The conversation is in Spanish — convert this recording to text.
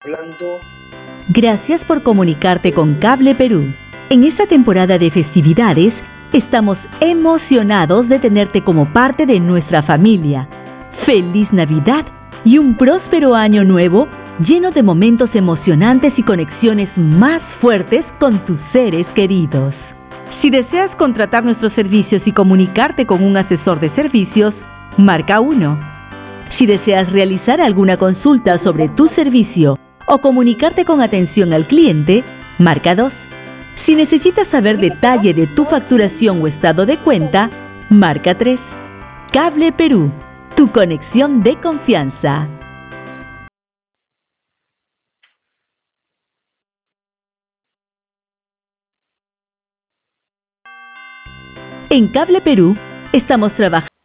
Hablando. Gracias por comunicarte con Cable Perú. En esta temporada de festividades, estamos emocionados de tenerte como parte de nuestra familia. ¡Feliz Navidad y un próspero año nuevo lleno de momentos emocionantes y conexiones más fuertes con tus seres queridos! Si deseas contratar nuestros servicios y comunicarte con un asesor de servicios, marca 1. Si deseas realizar alguna consulta sobre tu servicio o comunicarte con atención al cliente, marca 2. Si necesitas saber detalle de tu facturación o estado de cuenta, marca 3. Cable Perú, tu conexión de confianza. En Cable Perú, estamos trabajando